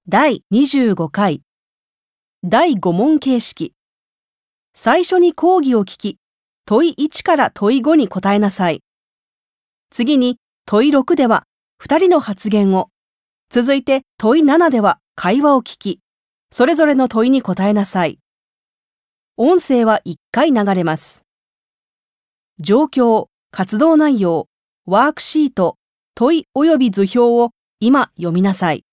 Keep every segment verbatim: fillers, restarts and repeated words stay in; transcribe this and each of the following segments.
だいにじゅうごかいだいご問形式。最初に講義を聞き、問いいちから問いごに答えなさい。次に問いろくではふたりの発言を、続いて問いななでは会話を聞き、それぞれの問いに答えなさい。音声はいっかい流れます。状況、活動内容、ワークシート、問い及び図表を今読みなさい。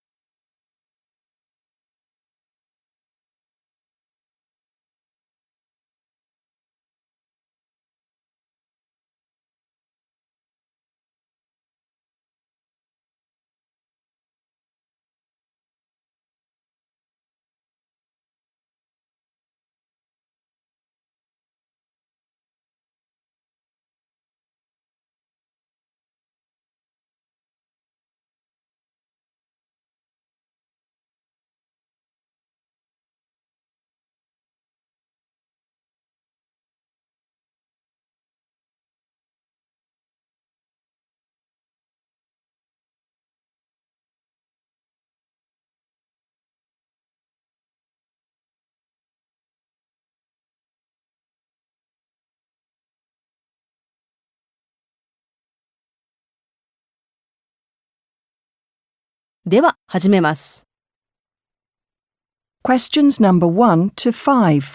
では始めます。 Questions number one to five.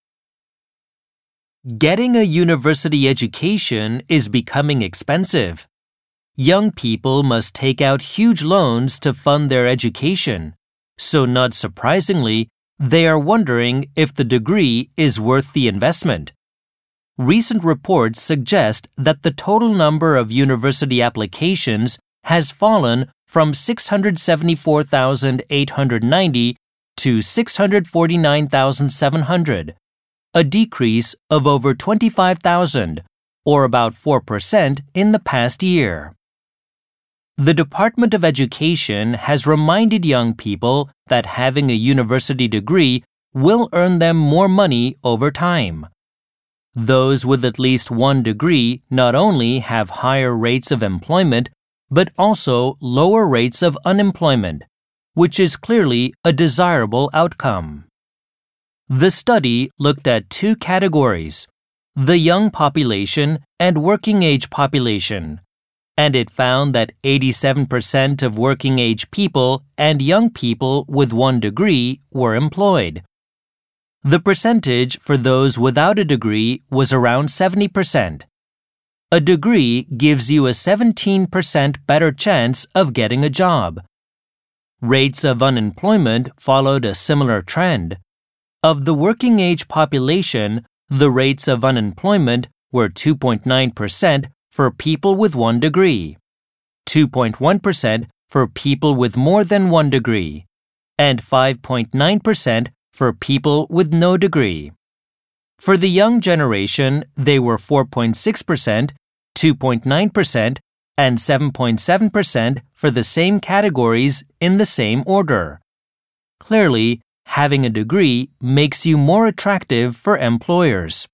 Getting a university education is becoming expensive. Young people must take out huge loans to fund their education, so not surprisingly, they are wondering if the degree is worth the investment. Recent reports suggest that the total number of university applications has fallen from six hundred seventy-four thousand eight hundred ninety to six hundred forty-nine thousand seven hundred, a decrease of over twenty-five thousand, or about four percent in the past year. The Department of Education has reminded young people that having a university degree will earn them more money over time. Those with at least one degree not only have higher rates of employment, but also lower rates of unemployment, which is clearly a desirable outcome. The study looked at two categories, the young population and working-age population, and it found that eighty-seven percent of working-age people and young people with one degree were employed. The percentage for those without a degree was around seventy percent. A degree gives you a seventeen percent better chance of getting a job. Rates of unemployment followed a similar trend. Of the working-age population, the rates of unemployment were two point nine percent for people with one degree, two point one percent for people with more than one degree, and five point nine percent for people with no degree. For the young generation, they were four point six percent, two point nine percent, and seven point seven percent for the same categories in the same order. Clearly, having a degree makes you more attractive for employers.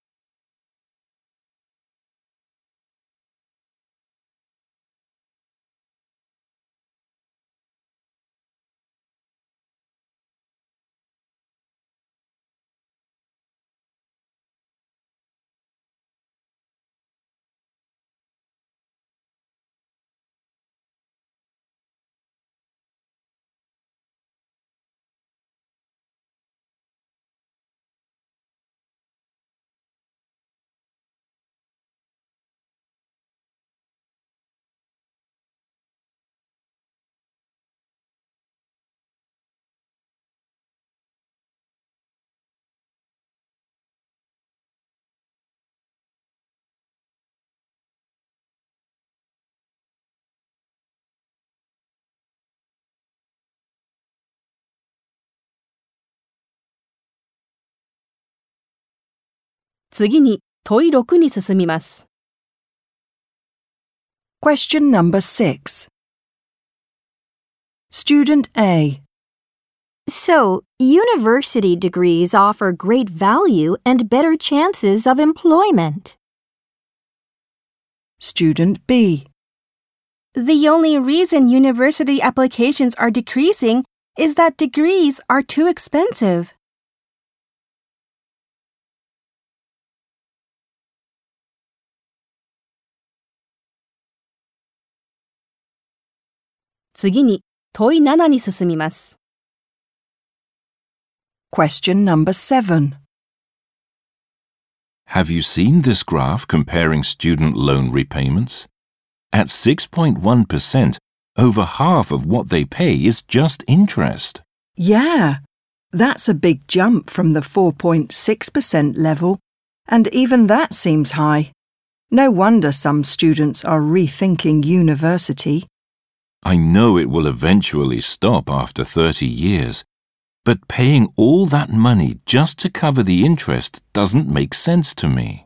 次に問いろくに進みます。 Question number six. Student A. So, university degrees offer great value and better chances of employment. Student B. The only reason university applications are decreasing is that degrees are too expensive.次に問いななに進みます。 Question number seven. Have you seen this graph comparing student loan repayments? At six point one percent, over half of what they pay is just interest. Yeah, that's a big jump from the four point six percent level, and even that seems high. No wonder some students are rethinking university. I know it will eventually stop after thirty years, but paying all that money just to cover the interest doesn't make sense to me.